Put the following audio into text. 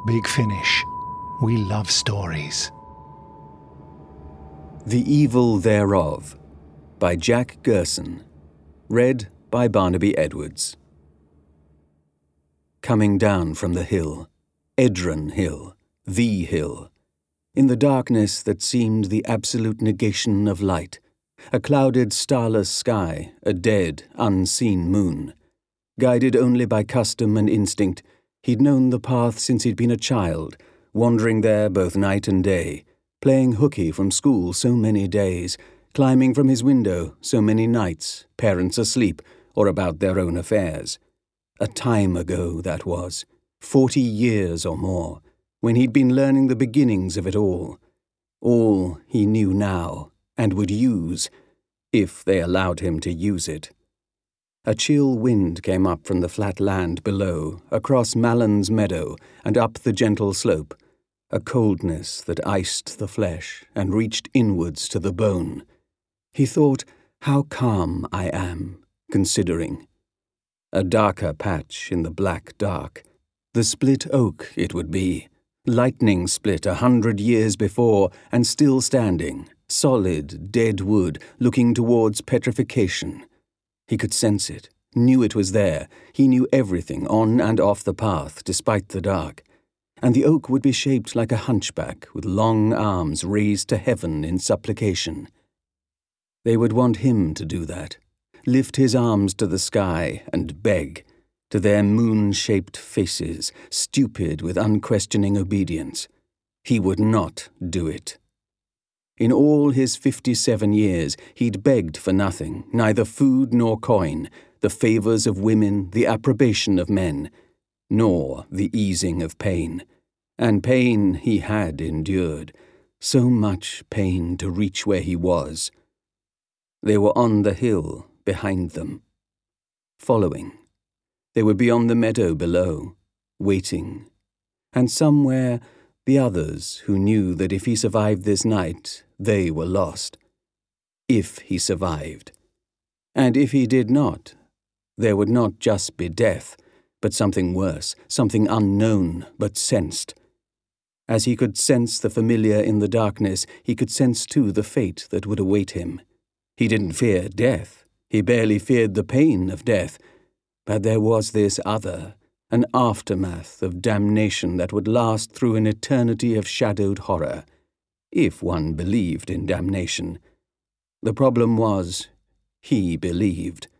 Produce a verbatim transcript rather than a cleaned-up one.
Big Finish. We love stories. The Evil Thereof by Jack Gerson. Read by Barnaby Edwards. Coming down from the hill, Edron Hill, the hill, in the darkness that seemed the absolute negation of light, a clouded starless sky, a dead, unseen moon. Guided only by custom and instinct, he'd known the path since he'd been a child, wandering there both night and day, playing hooky from school so many days, climbing from his window so many nights, parents asleep or about their own affairs. A time ago, that was, forty years or more, when he'd been learning the beginnings of it all. All he knew now, and would use, if they allowed him to use it. A chill wind came up from the flat land below, across Mallon's meadow and up the gentle slope, a coldness that iced the flesh and reached inwards to the bone. He thought, how calm I am, considering. A darker patch in the black dark. The split oak it would be, lightning split a hundred years before and still standing, solid, dead wood looking towards petrification. He could sense it, knew it was there. He knew everything on and off the path despite the dark. And the oak would be shaped like a hunchback with long arms raised to heaven in supplication. They would want him to do that, lift his arms to the sky and beg, to their moon-shaped faces, stupid with unquestioning obedience. He would not do it. In all his fifty-seven years, he'd begged for nothing, neither food nor coin, the favours of women, the approbation of men, nor the easing of pain. And pain he had endured, so much pain to reach where he was. They were on the hill behind them, following. They would be on the meadow below, waiting. And somewhere, the others who knew that if he survived this night, they were lost. If he survived. And if he did not, there would not just be death, but something worse, something unknown but sensed. As he could sense the familiar in the darkness, he could sense too the fate that would await him. He didn't fear death. He barely feared the pain of death. But there was this other, an aftermath of damnation that would last through an eternity of shadowed horror, if one believed in damnation. The problem was, he believed.